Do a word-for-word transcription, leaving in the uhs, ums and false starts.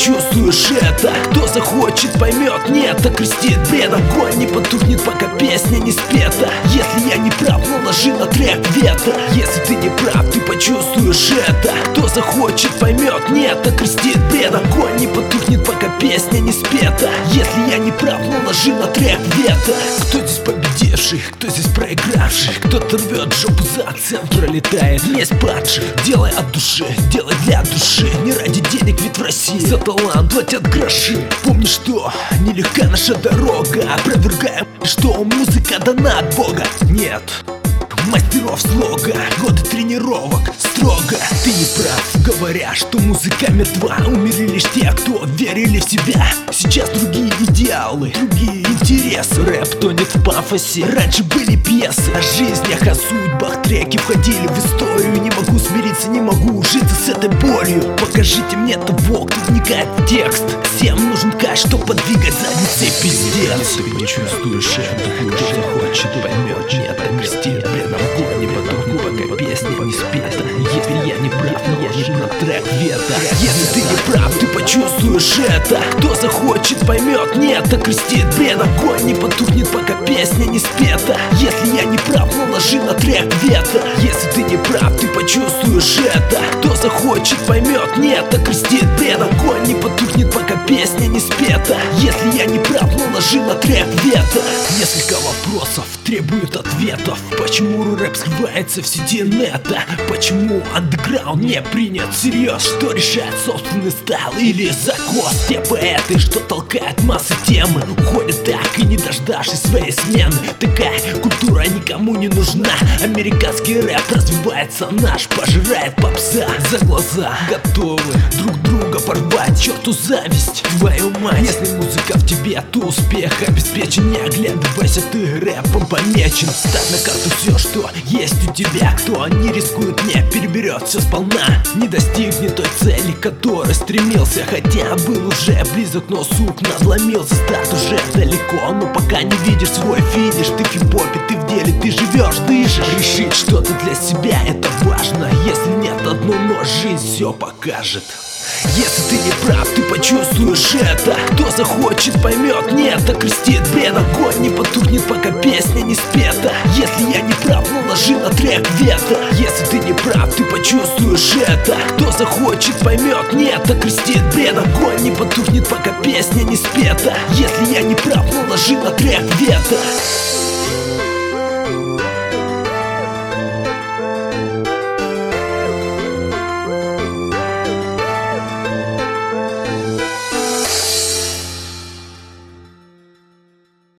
почувствуешь это. Кто захочет, поймет, нет, окрестит бред. Огонь не потухнет, пока песня не спета. Если я не прав, наложи на трек вето. Если ты не прав, ты почувствуешь это. Кто захочет, поймет, нет, окрестит бред. Огонь не потухнет, пока песня не спета. Если я не прав, наложи на трек вето. Кто здесь победивший, кто здесь проигравший? Кто-то рвет жопу за акцент, пролетает месть падших. Делай от души, делай для души. Не ради денег, ведь в России за талант платят гроши. Помни, что нелегка наша дорога. Опровергаем, что музыка дана от Бога. Нет мастеров слога, годы тренировок строго. Ты не прав, говоря, что музыка мертва. Умерли лишь те, кто верили в себя. Сейчас другие идеалы, другие интересы. Рэп тонет в пафосе, раньше были пьесы о жизнях, о судьбах. Треки входили в историю. Не могу смириться, не могу ужиться с этой болью. Покажите мне того, кто вникает в текст. Всем нужен кайф, чтоб подвигать задницей пиздец. Ты почувствуешь это, кто захочет, поймет, нет, окрестит бред. Огонь не потухнет, пока песня не спета. Если я не прав, наложи на трек вето. Если ты не прав, ты почувствуешь это. Кто захочет, поймет, нет, окрестит бред. Огонь не потухнет, пока песня не спета. Если я не прав, наложи на трек вето. Если ты не прав, ты почувствуешь это. Кто захочет, поймет, нет, окрестит бред. Огонь не потухнет, пока песня не спета. Если я не прав, наложи на трек вето. Несколько вопросов требуют ответов. Почему рэп скрывается в сети нета? Почему андеграунд не принят всерьез? Что решает собственный стайл или закос? Те поэты, что толкают массы темы, уходят так и не дождавшись своей смены. Такая культура никому не нужна. Американский рэп развивается, наш пожирает попса. За глаза готовы друг друга порвать, черту зависть, твою мать. Если музыка в тебе, то успех обеспечен. Не оглядывайся, ты рэпом помечен. Ставь на карту все, что есть у тебя. Кто не рискует, не переберет все сполна. Не достигнет той цели, к которой стремился. Хотя был уже близок, но сук надломился. Старт уже далеко, но пока не видишь свой финиш. Ты в хип-хопе, ты в деле, ты живешь, дышишь. Решить что-то для себя, это важно. Если нет одно, но жизнь все покажет. Если ты не прав, ты почувствуешь это. Кто захочет, поймет, нет, окрестит бред. Огонь не потухнет, пока песня не спета. Если я не прав, наложи на трек вето. Если ты не прав, ты почувствуешь это. Кто захочет, поймет, нет, окрестит бред. Огонь не потухнет, пока песня не спета. Если я не прав, наложи на трек вето.